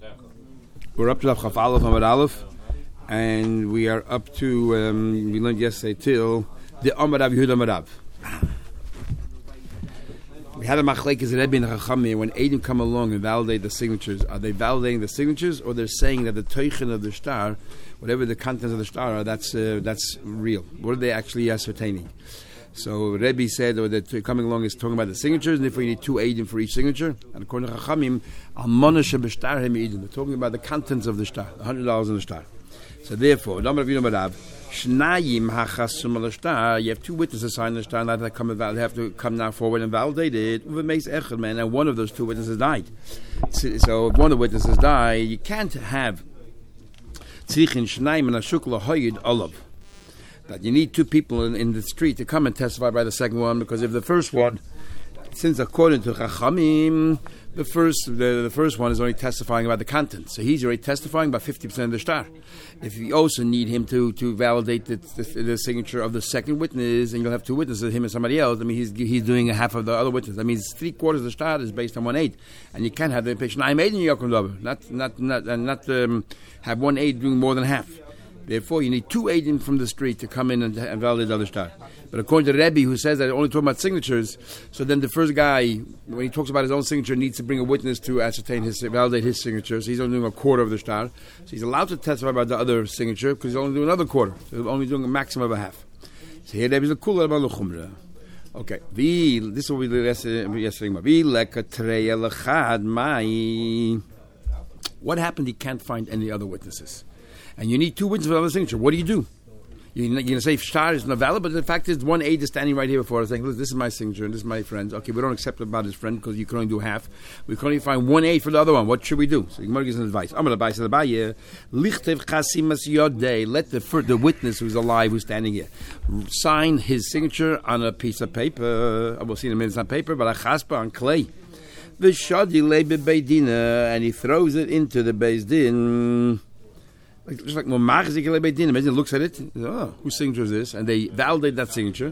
We're up to Chaf Aleph Amud Aleph, and we are up to, we learned yesterday till the Amud Av Yehuda Amud Av. We had a machlekes Rebbe and Chachamim when Eidim come along and validate the signatures. Are they validating the signatures, or they're saying that the teichen of the star, whatever the contents of the star are, that's real? What are they actually ascertaining? So Rebbe said, or that coming along is talking about the signatures, and if we need 2 Eidim for each signature, and according to Chachamim, Almana shebeshtar hem Eidim. They're talking about the contents of the star, $100 in the star. So therefore, Shnayim hachasum al star. You have 2 witnesses sign the star, and that have to come now forward and validate it. And one of those 2 witnesses died. So if one of the witnesses die, you can't have tzrichin shnayim and ashuk lahoyid olav. That you need 2 people in the street to come and testify by the second one, because if the first one, since according to Chachamim, the first one is only testifying about the content, so he's already testifying about 50% of the star. If you also need him to validate the signature of the second witness, and you'll have 2 witnesses, him and somebody else, I mean he's doing a half of the other witness. That means 3/4 of the star is based on 1/8, and you can't have the patient I'm aid in Yakum Dover, not have 1 aid doing more than half. Therefore, you need 2 Eidim from the street to come in and validate the other star. But according to Rebbe, who says that only talking about signatures, so then the first guy, when he talks about his own signature, needs to bring a witness to validate his signature. So he's only doing 1/4 of the star. So he's allowed to testify about the other signature because he's only doing another 1/4. So he's only doing a maximum of a half. So here Rebbe is a cooler about l'chumra. Okay, this will be the yesterday. What happened? He can't find any other witnesses. And you need 2 witnesses for the other signature. What do? You're going to say star is not valid, but the fact is 1 aide is standing right here before us saying, look, this is my signature and this is my friend's. Okay, we don't accept it about his friend because you can only do half. We can only find 1 aide for the other one. What should we do? So Gemara gives an advice. I'm going to advise let the witness who's alive, who's standing here, sign his signature on a piece of paper. We'll see in a minute, it's not paper, but a chaspa on clay. And he throws it into the Beis Din. Just like Imagine looks at it, whose signature is this? And they validate that signature.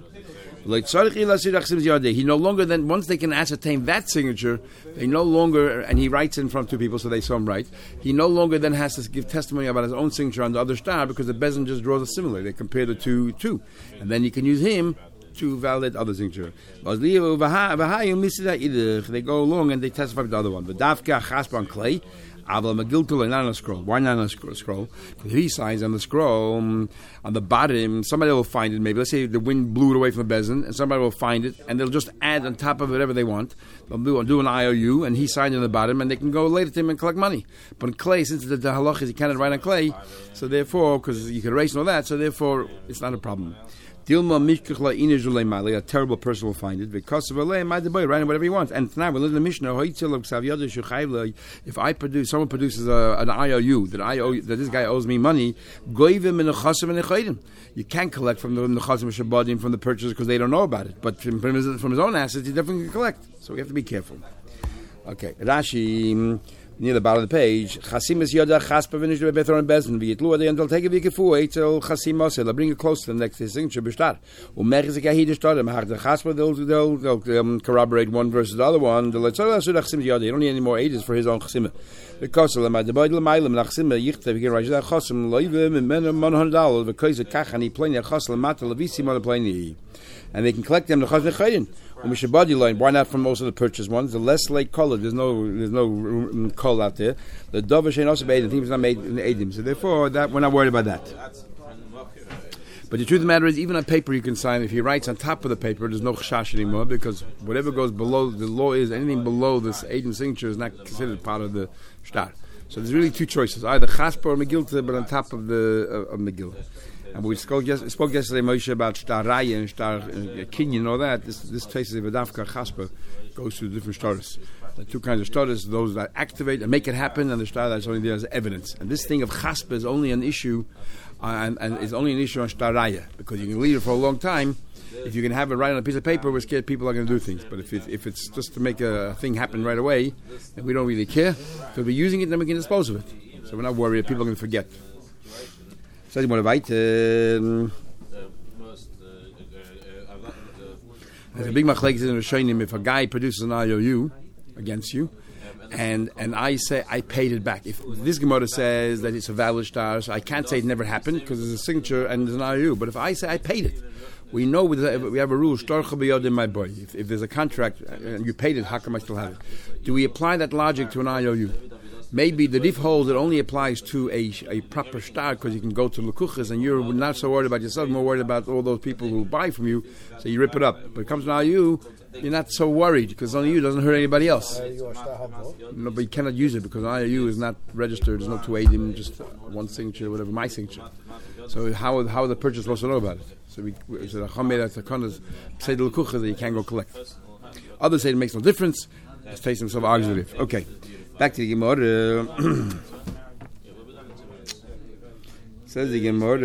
He no longer then, once they can ascertain that signature, they no longer, and he writes in front of 2 people, so they saw him write, he no longer then has to give testimony about his own signature on the other star, because the Bezin just draws a similar. They compare the two. And then you can use him to validate other signature. They go along and they testify with the other one. But Dafka Chaspa on clay, Aval Magiltul, not on a scroll. Why not on a scroll? Because he signs on the scroll, on the bottom, somebody will find it maybe. Let's say the wind blew it away from the Bezin, and somebody will find it, and they'll just add on top of whatever they want. They'll do an IOU, and he signed on the bottom, and they can go later to him and collect money. But in clay, since the halach is you can't write on clay, so therefore, because you can erase and all that, so therefore, it's not a problem. A terrible person will find it because of writing whatever he wants. And now we learn the Mishnah. If someone produces an IOU that this guy owes me money, you can't collect from the Chasim Shabadim from the purchasers because they don't know about it. But from his own assets, he definitely can collect. So we have to be careful. Okay, Rashi. Near the bottom of the page, Chasimas Yoda Chaspa finished with Bethor and Bezin. V'yitlu adi until take a v'kifu till Chasimos. They'll bring it close to the next signature b'shtar. U'merzik ahid shtar. The Chaspa they'll corroborate one versus the other one. The Letzor Asud Chasimas Yoda. You don't need any more ages for his own Chasima. Because of the Ma'adabod L'Mailim Chasima Yichtav. He can write that Chasim Loivim and men $100 because the Kachani Pliny Chasla Mata Levisi Mata Pliny. And they can collect them the Chasm Chayrin. Why not from most of the purchased ones? The less late color, there's no call out there. The Dover Shein also made, the thing was not made in the Edim. So therefore, that we're not worried about that. But the truth of the matter is, even on paper you can sign. If he writes on top of the paper, there's no chash anymore, because whatever goes below, the law is anything below this Edim signature is not considered part of the shtar. So there's really 2 choices: either chaspa or megillah, but on top of the megillah. And we spoke yesterday, Moshe, about Shtar Raya and Shtar Kinyan and all that. This traces of Adafka Chaspa goes through different stars. The 2 kinds of stars, those that activate and make it happen, and the star that's only there as evidence. And this thing of Chaspa is only an issue, and is only an issue on Shtar Raya, because you can leave it for a long time. If you can have it right on a piece of paper, we're scared people are going to do things. But if it's just to make a thing happen right away, then we don't really care. If we're using it, then we can dispose of it. So we're not worried. People are going to forget. There's a big machlekes in Rishonim. If a guy produces an IOU against you, and I say I paid it back. If this Gemara says that it's a valid star, so I can't say it never happened because there's a signature and there's an IOU. But if I say I paid it, we know we have a rule, in my boy. If there's a contract and you paid it, how come I still have it? Do we apply that logic to an IOU? Maybe the Rif holds it only applies to a proper star because you can go to Lekuchas and you're not so worried about yourself, more worried about all those people who buy from you, so you rip it up. But it comes to an IOU, you're not so worried because only you doesn't hurt anybody else. No, but you cannot use it because an IOU is not registered. There's no two adim, just one signature, whatever, my signature. So how are the purchase supposed to know about it? So the Chachamei that the Konas say the Lekuchas that you can't go collect. Others say it makes no difference. Just face himself argues. Okay. Back to the Gemara. Says the Gemara,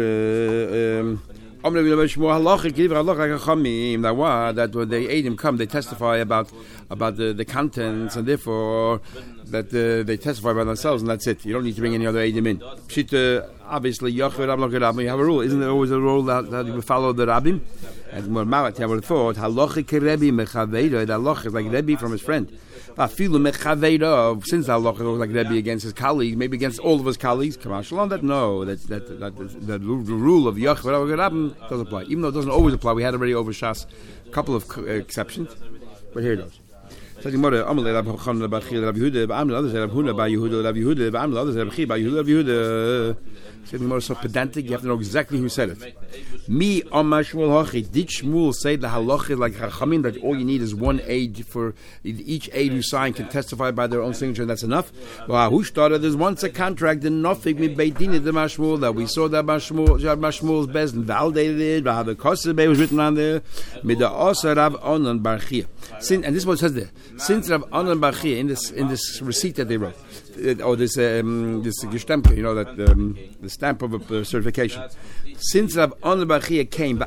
that when they Eidim come, they testify about the contents, and therefore that they testify by themselves, and that's it. You don't need to bring any other Eidim in. Pshita, obviously, you have a rule. Isn't there always a rule that you follow the Rabbim? And more Mavat, I would have thought, halachic Rebbe mechaveira, that halachic is like Rebbe from his friend. Since the halachic was like Rebbe against his colleagues, maybe against all of his colleagues, Kamal Shalom, that no, that the rule of Yachid doesn't apply. Even though it doesn't always apply, we had already over Shas a couple of exceptions, but here it goes. So the Gemara, Amalei Rab Chana Bar Chila Rab Yehuda, Ba'amel others Rab Huna Bar Yehuda Rab Yehuda, Ba'amel others Rab Chi Bar Yehuda Rab Yehuda. So the Gemara is so pedantic, you have to know exactly who said it. Mi Amar Shmuel Hachi. Did Shmuel say the halacha like Chachamim that all you need is one aid for each aid who signed can testify by their own signature and that's enough? Well, who started? There's once a contract in Nofik mi Beit Din the Mashmuel that we saw that Mashmuel's Bezdin validated it. The Kosebe was written on there. Mid the Osa Rav Onan Bar Chia. And this is what it says there. Since Rav Onan Bar Chia in this receipt that they wrote, or this gestempe, that the stamp of a certification. Since Rav Onan Bar Chia came,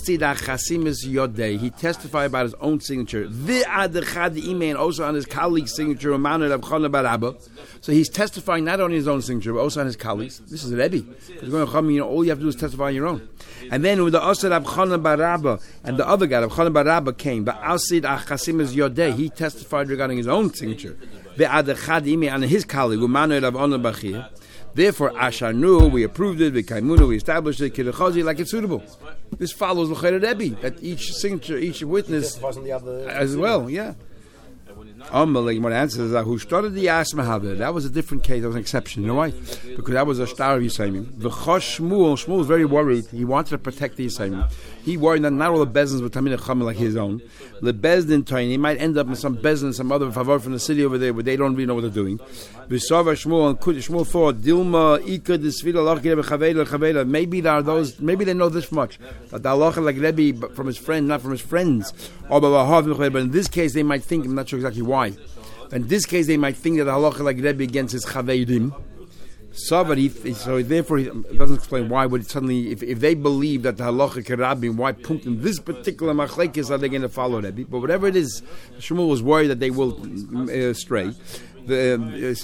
he testified about his own signature. And also on his colleague's signature. So he's testifying not only his own signature, but also on his colleagues. This is Rebbe. All you have to do is testify on your own. And then with the Osir Rav Chanan bar Rabba and the other guy, Rav Chanan bar Rabba, came, but he testified regarding his own signature. And his colleague, Rav Onan Bar Chia. Therefore, Asharnu, we approved it, V'kaimunu, we established it, Kirechazi, like it's suitable. This follows L'chayr Rebbe, that each signature, each witness, as well, yeah. What answers is who started the Asmahaber. That was a different case. That was an exception. You know why? Because that was a star of Yisayim. The Shmuel was very worried. He wanted to protect the Yisayim. He worried that not all the Bezins would come in a like his own. The Bezdin Tiny, he might end up in some Bezin, some other favor from the city over there where they don't really know what they're doing. V'sava Shmuel and Shmuel thought Dilma Ika Desvila Lachir Chavela. Maybe there are those. Maybe they know this much that the halacha like Rebbe from his friend, not from his friends. But in this case, they might think. I'm not sure exactly why. In this case, they might think that the halacha like Rebbe against his Chaveidim. So therefore, it doesn't explain why would it suddenly, if they believe that the halacha kerabbim, why punt in this particular machlekes are they going to follow Rebbe? But whatever it is, Shmuel was worried that they will stray. I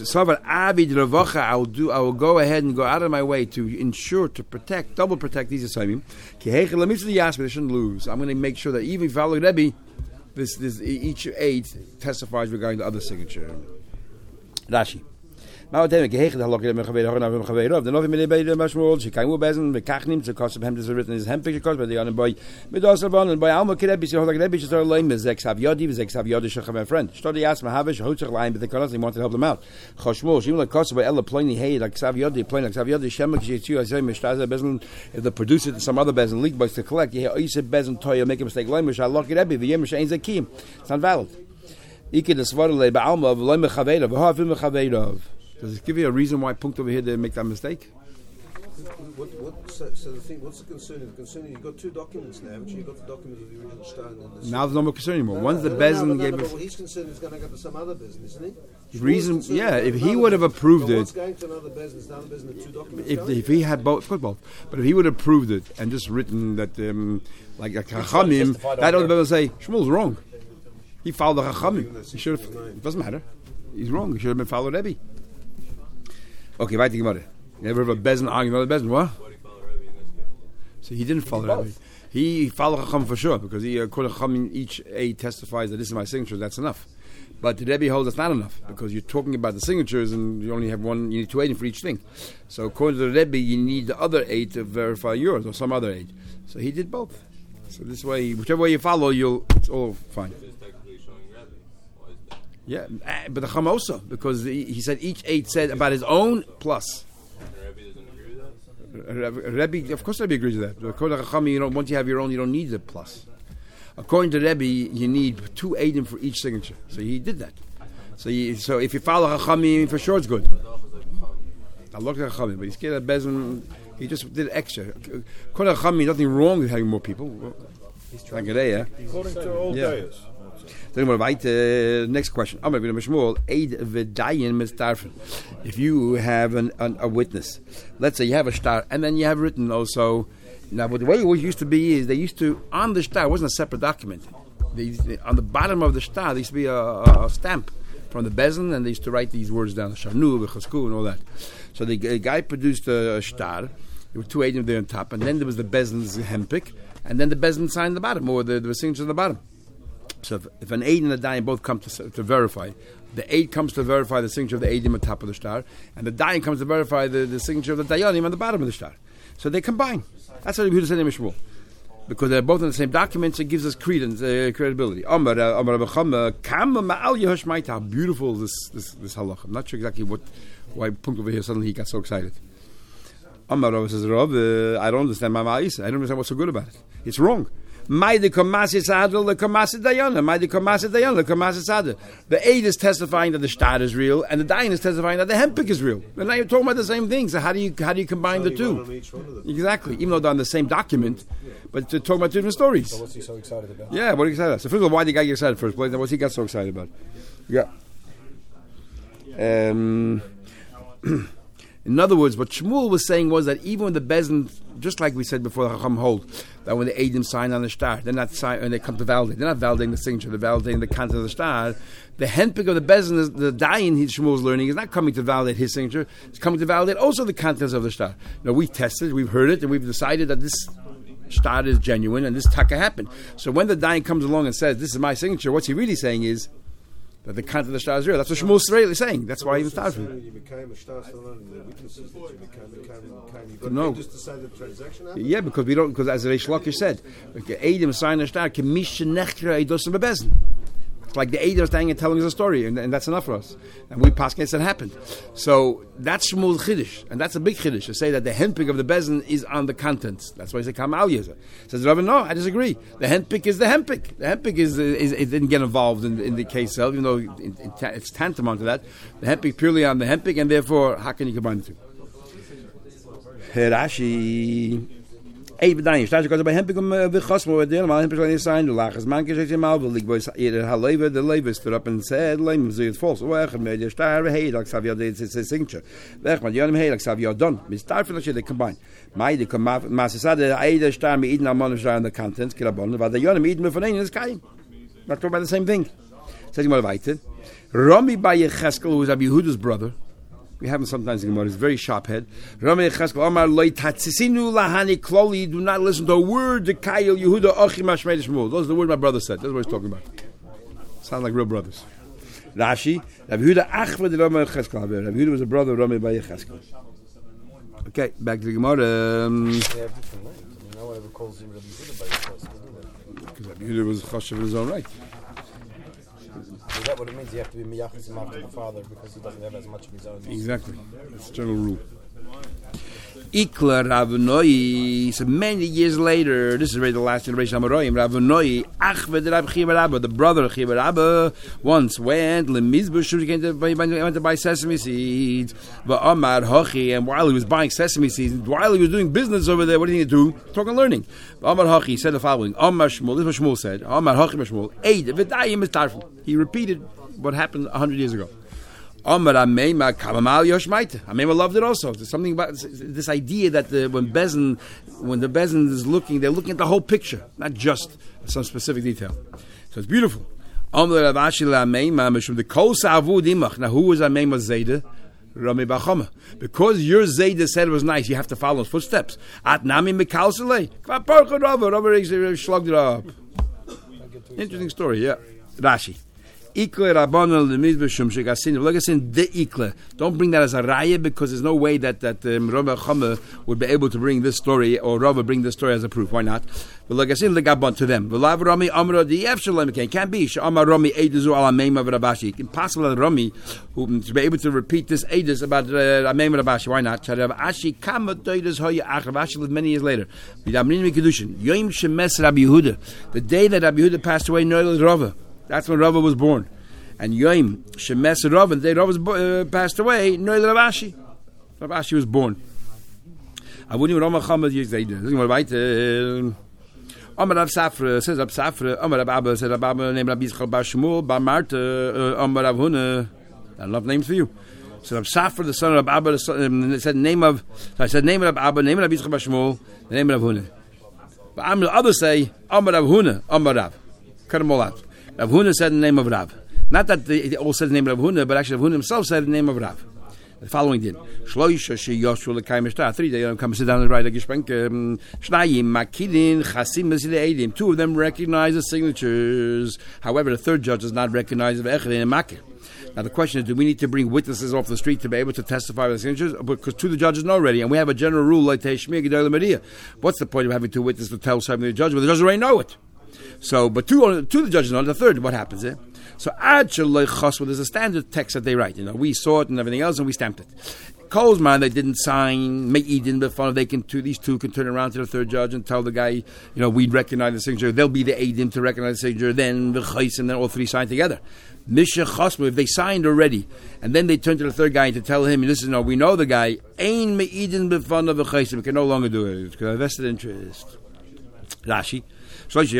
will go ahead and go out of my way to ensure, to protect, double protect these assignments. They shouldn't lose. I'm going to make sure that even if you follow Rebbe, each aid testifies regarding the other signature. Rashi. Now then, gehegt the halakha me khaver hana khaver. The novi me be the mashmol. She came bezen. We kachnim to cost of him. This is written in his hand picture cost by the other boy. With also one and by alma kirebi. So like Rebbe just are lame. Zex have yodi. Zex have yodi. Shach my friend. Study asked Mahavish. Hotzach line. But the colors they wanted to help them out. Chashmol. She like cost by Ella plainly hey like Sav yodi. Plain like Sav yodi. Shemak jitzu. I say mishtaza bezen. If the producer to some other bezen leak boys to collect. Yeah, you said bezen toya make a mistake. Lame. Mish halakha Rebbe. The yemish ain't zakim. It's not valid. Iked the swar le ba alma. Lame khaver. V'hafim khaver. Does it give you a reason why punkt over here they make that mistake? So the thing, what's the concern? The concern is you've got two documents now, but you've got the document of the original stone. And now there's no more concern anymore. Once the Bezin gave us... Well, he's concerned he's going to go to some other business, isn't he? Reason, yeah, if he would have approved it... What's going to another business? The other business, two documents if he had both, but if he would have approved it and just written that, like a Chachamim, that other will say, Shmuel's wrong. He followed the Chachamim. He should have... It doesn't matter. He's wrong. He should have been followed Rebbe. Okay, weiter Gemara. You never have a Bezin argument about the Bezin, what? So he didn't follow Rebbe. He followed Chacham for sure, because he, according to Chacham, each aid testifies that this is my signature, that's enough. But the Rebbe holds that's not enough because you're talking about the signatures and you only have one. You need 2 eidim for each thing. So according to the Rebbe, you need the other 8 to verify yours or some other 8. So he did both. So this way, whichever way you follow, it's all fine. Yeah, but the Chacham also, because he said each 8 said about his own plus. Rebbe, of course, Rebbe agrees with that. According to Chacham, once you have your own, you don't need the plus. According to Rebbe, you need 2 eidim for each signature. So he did that. So if you follow Chacham, for sure it's good. I looked at Chacham, but he's scared of Bezin. He just did extra. According to Chacham, nothing wrong with having more people. According to old days. Then we'll invite next question. If you have a witness, let's say you have a star, and then you have written also. Now, but the way it used to be is they used to, on the star, it wasn't a separate document. On the bottom of the star, there used to be a stamp from the bezin, and they used to write these words down, the shanu, the chasku, and all that. So the guy produced a star. There were 2 eidim there on top, and then there was the bezin's hempik, and then the bezin signed the bottom, or the signature on the bottom. So if an aid and a dayan both come to verify, the aid comes to verify the signature of the aidim on top of the star, and the dayan comes to verify the signature of the dayanim on the bottom of the star. So they combine. That's what Yehuda said in Mishmul. Because they're both in the same documents, it gives us credence, credibility. How beautiful this halach. I'm not sure exactly why Punk over here suddenly he got so excited. Amar Rav says, Rav, I don't understand my ma'isa. I don't understand what's so good about it. It's wrong. The aid is testifying that the star is real, and the dayan is testifying that the hempik is real. And now you're talking about the same thing. So how do you combine the two? Exactly, even though they're on the same document, but they're talking about 2 different stories. So what's he so excited about? Yeah, what are you excited about? So first of all, why did the guy get excited first place? What's he got so excited about? Yeah. In other words, what Shmuel was saying was that even when the bezin, just like we said before, the Chacham hold that when the Eidim sign on the star, they're not sign, and they come to validate. They're not validating the signature; they're validating the content of the star. The handpick of the bezin, is the dayan Shmuel's learning, is not coming to validate his signature; it's coming to validate also the contents of the star. Now we've tested, we've heard it, and we've decided that this star is genuine and this taka happened. So when the dayan comes along and says, "This is my signature," what's he really saying is that the content of the star is real. That's what Shmuel's really saying. That's why he was started. You became a star, so the witnesses that you became. No. Just to say the transaction happened? Yeah, because we don't. Because as Reish Lakish said, Eidim sign a star. It's like the Eidim are standing and telling us a story, and that's enough for us. And we pass against that happened. So that's Shmuel's chiddush, and that's a big chiddush to say that the handpick of the bezin is on the contents. That's why he said Kamal Yezer. Says Rabbi, no, I disagree. The handpick is the handpick. The handpick is it didn't get involved in the case itself, even though it's tantamount to that. The handpick purely on the handpick, and therefore, how can you combine the two? Rashi. Ey bedain, staht goes bei hempik we gasmo der mal hempik in sign the lages man ke zet mal will ik boys eerder halve the labor stood up and said lem ze het false weg met de star hey dat save you this signature weg met Jan Helix have you done mit star for the combine my the mas said the either star me in man on the content kilabon but the Jan mit me von in sky not talking about the same thing says mal weiter Rami by Cheskel who is Abi Yehuda's brother. We have him sometimes in Gemara. He's very sharp head. Rami Cheskel Amar Lo Tatzisinu Lahani Kloli. Do not listen to a word. The Kayil Yehuda Ochim Hashmei Shmuel. Those are the words my brother said. That's what he's talking about. Sound like real brothers. Rashi. Rabbi Yehuda Achved Rami Cheskel. Rabbi Yehuda was a brother of Rami by Cheskel. Okay, back to the Gemara. They have different names. No one ever calls him Rabbi Yehuda by Cheskel. Because Rabbi Yehuda was chashuv in his own right. Is that what it means? You have to be miyachis him after the father because he doesn't have as much of his own. Exactly. It's a general rule. Ikla Ravunoi. So many years later, this is already the last generation of Amoraim. Ravunoi, Achved Rav Chiva Rabba, the brother of Chiva Rabba, once went went to buy sesame seeds. Va'amar Hochi, and while he was buying sesame seeds, while he was doing business over there, what did he do? Talking learning. Amar Hochi said the following. Amar Shmuel, this is what Shmuel said. Amar Hochi Shmuel. Eid v'dayim is tarful. He repeated what happened 100 years ago. Amar Ameima Kamamal Yoshmaita. Ameima loved it also. There's something about this idea that when the bezin is looking, they're looking at the whole picture, not just some specific detail. So it's beautiful. Amar Avashi Ameima Mishum the Kol Savu Dimach. Now who was Ameima Zayda? Rami Bachama. Because your Zayda said it was nice, you have to follow his footsteps. At Nami Mikal Saleh. Rabbi shlugged it up. Interesting story, yeah. Rashi. Ikle Rabbanon lemizbeh shum shegasin. V'legasin de ikle. Don't bring that as a raya because there's no way that Rabbi Chama would be able to bring this story or Rabbi bring this story as a proof. Why not? V'legasin legabon to them. V'lav Rami amra di'ef shalom again. Can't be. Sh'amar Rami eidizu ala meim of Rabashi. Impossible that Rami to be able to repeat this eidus about meim of Rabashi. Why not? Rabashi kama doidas hoya ach. Rabashi lived many years later. V'damrin mikudushin. Yom shemes Rabbi Yehuda. The day that Rabbi Yehuda passed away, Noel Rava. That's when Rava was born. And Yom shemes Rava, the day Rava was passed away, Noel Rabashi. Rabashi was born. I wouldn't even know Muhammad Yizayda. Doesn't want to write. Amar Rav Safra says Rav Safra. Amar Rav Abba says Rav Abba named Rabbi Yitzchak Bar Shmuel Bar Marta. Amar Rav Huna. I love names for you. So Rav Safra, the son of Rav Abba, said name of. So I said name of Rav Abba, name of Rabbi Yitzchak Bar Shmuel, the name of Rav Huna. But Amar others say Amar Rav Huna, Amar Rav. Cut them all out. Rav Huna said the name of Rav. Not that they all said the name of Rav Huna, but actually Rav Huna himself said the name of Rav. The following din. Shloisha sheyoshul lekayim 3 days come sit down and write a geshpenk. Shnayim makidin chasim edim. 2 of them recognize the signatures. However, the third judge does not recognize the echad and makir. Now the question is, do we need to bring witnesses off the street to be able to testify with the signatures? Because 2 of the judges know already, and we have a general rule like Teishmir Gedol Maria. What's the point of having 2 witnesses to tell something to the judge? Well, the judges already know it. So, but 2 of the judges know the third. What happens there? So, there's a standard text that they write. We saw it and everything else, and we stamped it. Kolzman, they didn't sign. Me'idin b'fanav. These two can turn around to the third judge and tell the guy, we'd recognize the signature. They'll be the eidim to recognize the signature. Then the chais, and then all 3 sign together. Misha chasmu. If they signed already, and then they turn to the third guy to tell him, listen, we know the guy. Ein me'idin b'fanav v'chais. We can no longer do it because of vested interest. Rashi. Without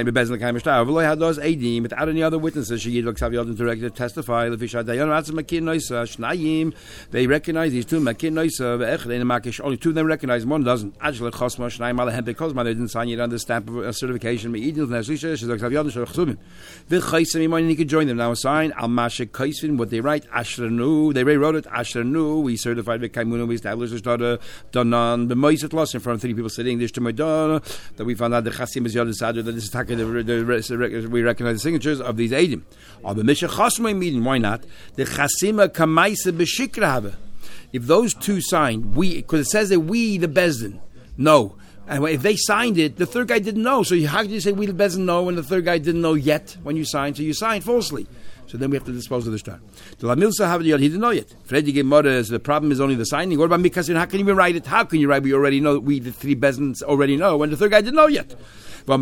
any other witnesses, to testify. They recognize these 2. Only 2 of them recognize, 1 doesn't. Because they didn't sign yet on the stamp of certification. They could join them now. A sign what they write. They wrote it. We certified we established the starter done on the Moiset loss in front of 3 people sitting. That we found out the Chasim is that this is we recognize the signatures of these eidim. Why not? The Chasima Kamaisa B'Shikra have. If those 2 signed, because it says that we, the Bezdin, know. And if they signed it, the third guy didn't know. So how could you say we, the Bezdin, know when the third guy didn't know yet when you signed? So you signed falsely. So then we have to dispose of the star. The Lamilsa have he didn't know yet. Freddy Gemara, the problem is only the signing. What about Mikasin? How can you write it? How can you write? We already know. We, the 3 Bezdins, already know when the third guy didn't know yet. This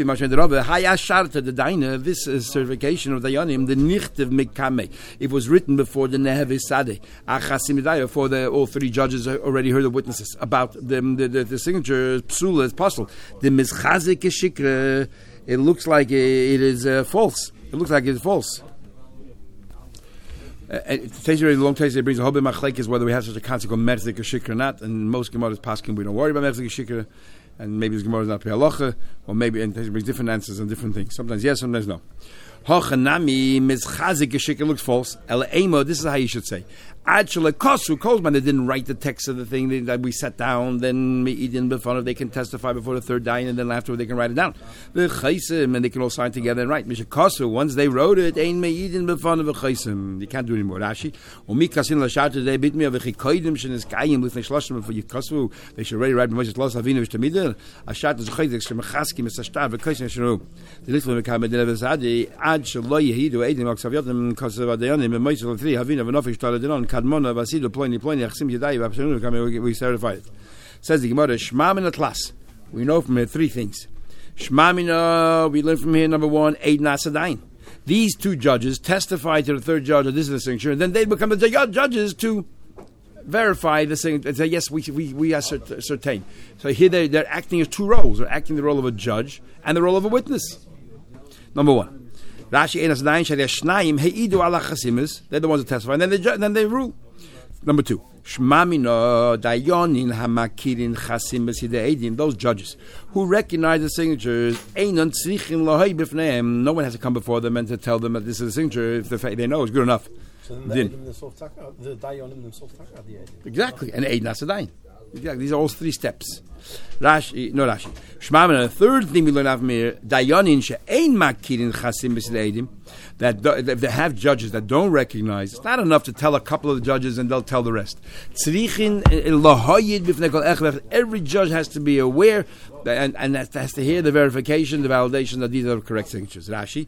is certification of the Yonim, the Nichtiv Mikame. It was written before the Nehev Sadeh, before all 3 judges already heard the witnesses about the signature, Psula, Apostle. The Mizchazik Shikra, it looks like it is false. It looks like it's false. It takes a long time. It brings a whole bit of machlekes whether we have such a concept called Merzik Shikra or not. And most Gemaras Paskin, we don't worry about Merzik Shikra. And maybe his Gemara is not Pe'alacha, or maybe and it brings different answers and different things. Sometimes yes, sometimes no. Hachanami mizchazik shikra looks false. Elaimo, this is how you should say. Actually, kosu kolzman, they didn't write the text of the thing that we sat down. Then meidin b'fanav, they can testify before the third day, and then afterward they can write it down. The chaysim, and they can all sign together and write. Misha kosu, once they wrote it, ein meidin b'fanav v'chaysim. You can't do it anymore. Rashi, umi kasin l'shat they bit me of v'chikoydim shenis kayim lifnei shloshim for yikosu. They should already write Moshe Los Avinu v'shtamidir. Ashat is chaydik shemachaskim esashtar v'koysim shenu. The little mekam medina v'zadi ad shelo yehidu eidim aksavyotnim kosav adayonim Moshe Los 3 Avinu v'nofish taladenon. Kadmona Vasidu Ploni Achsim Yadai Vapshanu. We certified it. Says the Gemara, Shmamina Tlas. We know from here 3 things. Shmamina, we learn from here, number 1, Eid Nasadain. These 2 judges testify to the third judge that this is the signature, and then they become the judges to verify the signature and say, yes, we are certain. So here they're acting as 2 roles. They're acting the role of a judge and the role of a witness. Number 1. Rashi Enas Dain Shadia Shnaim Heidu ala Chasimis. They're the ones that testify, and then they rule. Number 2, Shmamina Dayonin Hamakirin Chasimis Hideedim. Those judges who recognize the signatures, Einon Tzrichin Lohei Bifneim. No one has to come before them and to tell them that this is a signature if they know it's good enough. So the Dayonim themselves taka the Eidim. Exactly, and Eid Nasadain. Exactly. These are all 3 steps. Rashi. Shmamina, the third thing we learn out from here, Dayanin she'ein makirin chasim b'sil eidim, that if they have judges that don't recognize, it's not enough to tell a couple of the judges and they'll tell the rest. Every judge has to be aware and has to hear the verification, the validation that these are the correct signatures. Rashi.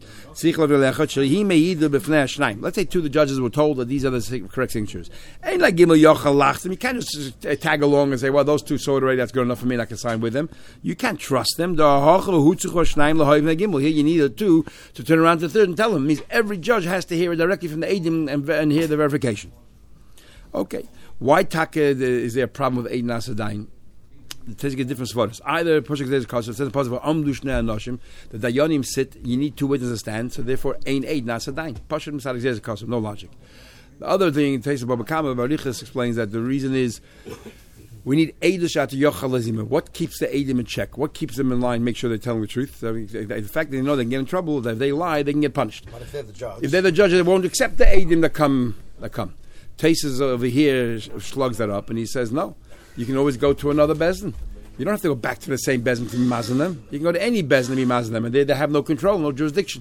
Let's say 2 of the judges were told that these are the correct signatures. Ain't like Gimel Yochel Lachtim. You can't just tag along and say, well, those 2 saw it already, that's good enough for me and I can sign with them. You can't trust them. Here you need a 2 to turn around to the third and tell them. It means every judge has to hear it directly from the Eidim and hear the verification. Okay. Why is there a problem with Eid Nasadain? It takes a different svaras. Either Pushik says it says possible Amdushnei Anoshim, the Dayanim sit, you need 2 witnesses stand, so therefore Ein Eid Nasadain. Pushik Misadik says it no logic. The other thing in Teis Baba Kama Barichas explains that the reason is we need Eidush at Yochel Azima. What keeps the Eidim in check? What keeps them in line? Make sure they're telling the truth. The fact that they know they can get in trouble, that if they lie, they can get punished. But if they're the judge, they won't accept the Eidim that come. Tesis over here slugs that up, and he says, no, you can always go to another bezdin. You don't have to go back to the same bezdin to be mazan them. You can go to any bezdin to be mazan them, and they have no control, no jurisdiction.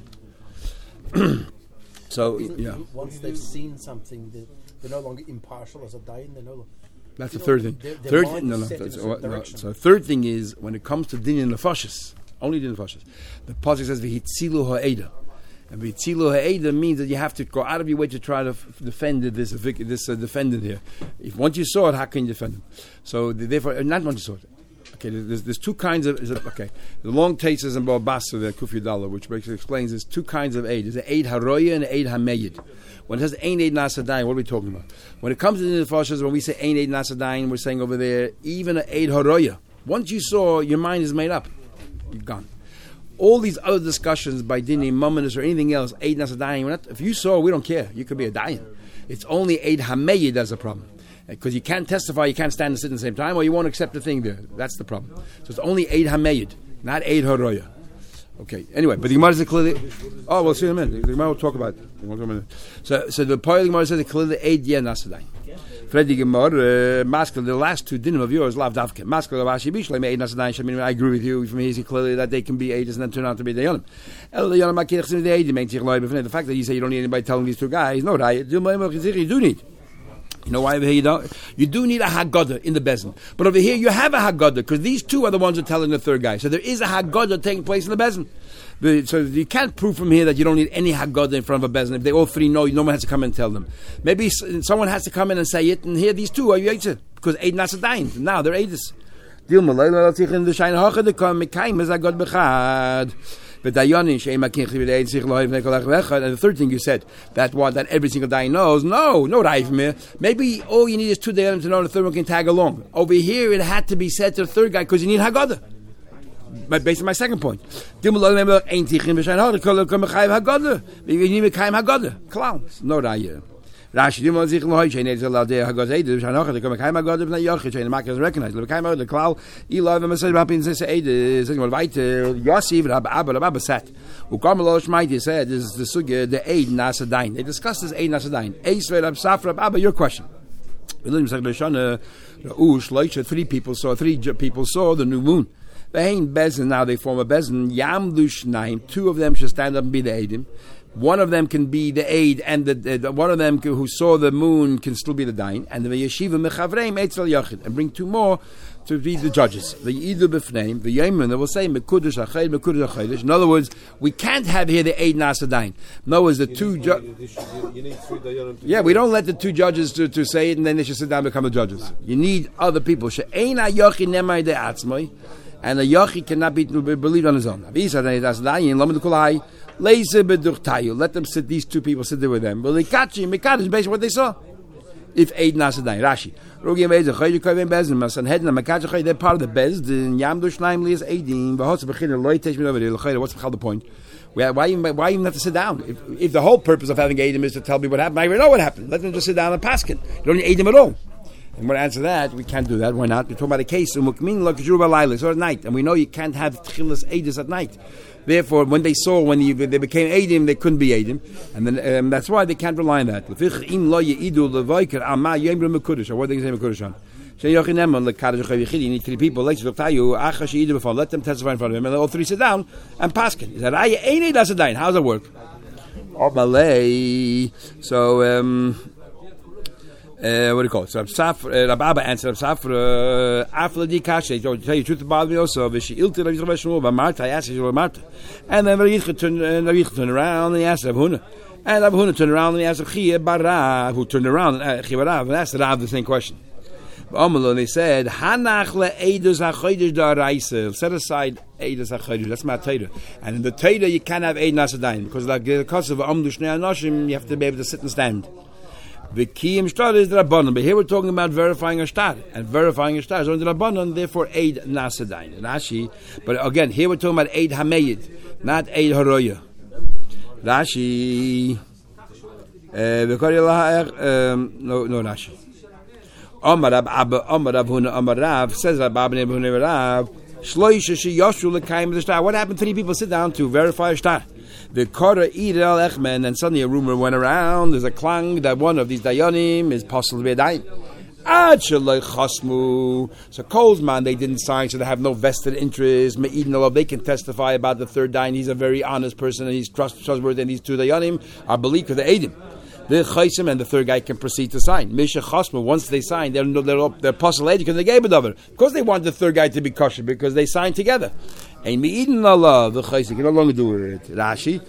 So, once they've seen something, they're no longer impartial as a dayan. They're no longer. That's the third thing. So third thing is when it comes to din nefashis, only din nefashis. The pasuk says v'hitzilu ha'eda, and v'hitzilu ha'eda means that you have to go out of your way to try to defend this defendant here. If once you saw it, how can you defend him? So therefore, not once you saw it. Okay, there's 2 kinds of. The long tases in Babasa, the Kufi Dalla, which basically explains there's 2 kinds of aid. There's an aid haroya and an aid hameyid. When it says Ein Eid Nasadain, what are we talking about? When it comes to the Nefashas, when we say Ein Eid Nasadain, we're saying over there, even an Eid Haroya. Once you saw, your mind is made up. You're gone. All these other discussions by Dini, Mamonis, or anything else, Eid Nasadain, if you saw, we don't care. You could be a Dayan. It's only Eid Hameyid that's a problem. Because you can't testify, you can't stand and sit at the same time, or you won't accept the thing there. That's the problem. So it's only Eid Hameyid, not Eid Haroya. Okay. Anyway, but the Gemara says clearly. Oh, we'll see in a minute. The Gemara will talk about it. So the part of the Gemara says clearly Eid Yeh Nasadain. Freddy Gemara, Maskell, the last 2 dinim of yours, Lav Davke. Maskell of Ashi Bishlem Eid Nasadain. I agree with you. From here, see clearly that they can be Eids and then turn out to be Dayanim. The fact that you say you don't need anybody telling these 2 guys, no, you do need. You know why over here you don't? You do need a Haggadah in the Bezdin. But over here you have a Haggadah because these 2 are the ones who are telling the 3rd guy. So there is a Haggadah taking place in the Bezdin. So you can't prove from here that you don't need any Haggadah in front of a Bezdin. If they all 3 know, no one has to come and tell them. Maybe someone has to come in and say it, and here these 2 are Yitzah because Eid Nasadain. Now they're Eidis. And the third thing you said, that every single dayan knows. No Raivmir. Maybe all you need is 2 dayanim to know the 3rd one can tag along. Over here, it had to be said to the 3rd guy because you need Haggadah. But based on my second point, no Raya. Rashi didn't sich loy chain is allowed there Haggadah the shanoch the come Haggadah bna yoch chain mark is recognized the come the cloud he love him said up in say saying mal weiter Yosef Rabba sat who come losh might said this is the suge the Eid Nasadain. They discussed this Eid Nasadain. Eisver Rab Safra Abba, your question. William said three people saw the new moon. They ain't bezin now, they form a bezin. Yamdush nine, 2 of them should stand up and be the Eidim. One of them can be the aid, and the one of them who saw the moon can still be the dain. And the yeshiva mechavreim eitzel yachid, and bring 2 more to be the judges. The yidu b'fneim, the yemen, they will say mekudesh achayid, mekudesh achaydish. In other words, we can't have here the aid nasadain. In other words, the 2 judges. You need 3 dayanim. Yeah, we don't let the 2 judges to say it, and then they should sit down and become the judges. You need other people. She'ein ha'yochi nemai de'atzmai, and a yochi cannot be believed on his own. Let them sit, these 2 people sit there with them. Well, they catch him, based on what they saw. If Eid Nasadain, Rashi. They're part of the Bezdin. What's the point? Why even have to sit down? If the whole purpose of having Eidim is to tell me what happened, I already know what happened. Let them just sit down and paskin. You don't need Eidim at all. And when I answer that, we can't do that. Why not? We're talking about a case. So at night. And we know you can't have Tchilas Eidos at night. Therefore, when they became Eidim, they couldn't be Eidim. And then that's why they can't rely on that. Or what do they say Mekudesh? You need 3 people. Let them testify in front of him, and all 3 sit down and paskin. He said, how does it work? So, what do you call it? So Rab Abba answered after the kasha, to tell you the truth about me also, I asked Marta. And then Rabbi Yitzchak turned around and he asked Rav Huna. And Rav Huna turned around and he asked Chia Barav, who turned around and asked Rav the same question. They said, Hanach le'edus ha'chodesh da'araisa. Set aside edus ha'chodesh. That's my Torah. And in the Torah, you can't have eid nasadayin because the cost of amdu shnei anoshim, you have to be able to sit and stand. The kiyim shtar is the rabbanon, but here we're talking about verifying a shtar, and verifying a shtar is only the rabbanon. Therefore, eid nasadayin. Rashi, but again, here we're talking about eid hameyid, not eid haroya. Rashi, no Rashi. Amar Rav Huna Amar Rav says Rav Abba Huna Rav Shloisha Sheyoshu L'Kaim the Shtar. What happened? 3 people sit down to verify a shtar. The Kora Eid El Echmen, and suddenly a rumor went around. There's a clang that one of these dayanim is possible to be a dayan. Ad Shaloi Chasmu. So Kolzman, they didn't sign, so they have no vested interest. Me'idin Olav, they can testify about the 3rd dayan. He's a very honest person and he's trustworthy. And these 2 dayanim are believed to the Eidim. The Chaisim and the 3rd guy can proceed to sign. Misha Chasma, once they sign, they're apostle because they gave it over. Of course they want the 3rd guy to be kosher because they signed together. And Me'idin Allah, the Chaisim can no longer do it. Rashi.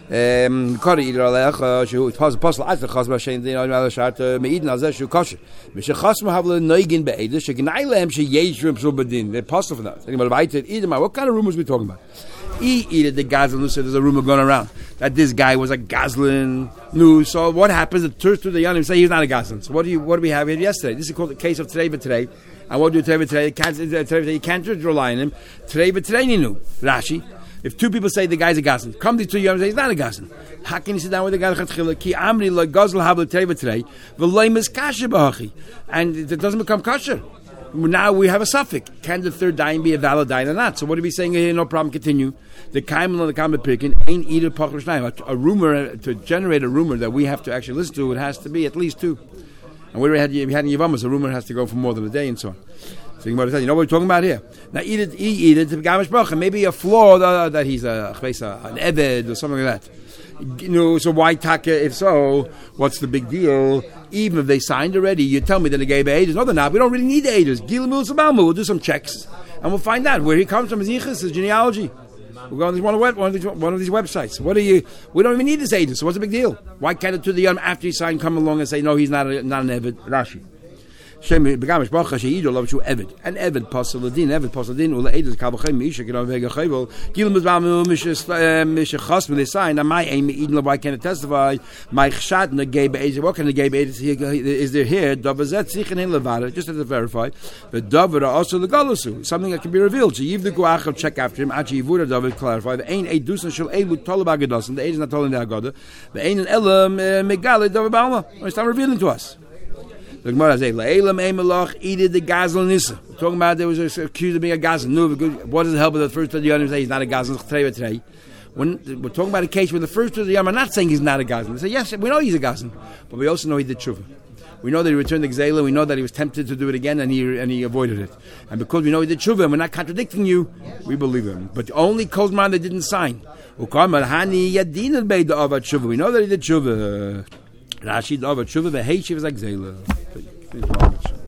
Apostle after Chasma Shein Me'idin Azeh Shu kosher. Misha Chasma have the Neugin Be'edah Shegnai She Yeshrim Shubadin. The apostle for that. What kind of rumors are we talking about? The Gazlan, so there's a rumor going around that this guy was a Gazlan. No, so what happens? The Turks to the Yanim say he's not a Gazlan. So what do we have here yesterday? This is called the case of Terei V'Terei. And what do Terei V'Terei? You can't rely on him. Terei V'Terei Ninu. Rashi. If 2 people say the guy's a Gazlan, come these 2 Yanim and say he's not a Gazlan. How can you sit down with the guy Ki Amri Lo Gazal Havle Terei V'Terei V'Loy Mis Kasher B'Hachi, and it doesn't become kosher. Now we have a suffix. Can the 3rd dayan be a valid dayan or not? So what are we saying here? No problem. Continue. The kaimel and the kamet pirkin ain't either pachur shnayim. A rumor, to generate a rumor that we have to actually listen to, it has to be at least 2. And we had in Yevamos, a rumor has to go for more than a day and so on. So you know what we're talking about here? Now eat it to gamish bracha. Maybe a flaw that he's an eved or something like that. So why taka? If so, what's the big deal? Even if they signed already, you tell me that they gave Eidos. No, they're not. We don't really need Eidos. Gilmul Sabalmu. We'll do some checks and we'll find out where he comes from. His yichus, his genealogy. We'll go on one of these websites. We don't even need this Eidos. So what's the big deal? Why can't the 2 the Yom after he signed come along and say no, he's not an Eved? Rashi. An Eved Pasaladin, Ula Eidos Kabachem Misha Vega Chevel, Gilmus Bamu Misha Chasm, they sign, and my aim Eden, why can't it testify? My Chshat and the Gabe Eidos, what kind of Gabe Eidos is there here? Dovazet Sichen in Levada, just to verify. But Dovara also the Galosu, something that can be revealed. So Yiv the Guach check after him, Achi Yivura David clarify, the Ain Eidusan Shal Eid with Tolabagados, and the Eid is not telling the Agoda, the Ain and Elam Megale Dovabalma, it's not revealing to us. The Gemara says, "La'elam emelach eated the Gazlan Nisa." We're talking about there was accused of being a Gazlan. No, what does it help with the first 2 the Yom say he's not a Gazlan? When we're talking about a case where the first 2 the Yom are not saying he's not a Gazlan. They say, yes, we know he's a Gazlan, but we also know he did tshuva. We know that he returned the Gzela. We know that he was tempted to do it again, and he avoided it. And because we know he did tshuva, and we're not contradicting you, we believe him. But only Kozman that didn't sign. We know that he did tshuva. Rashi Dava tshuva, the Heishiv is like Gzela.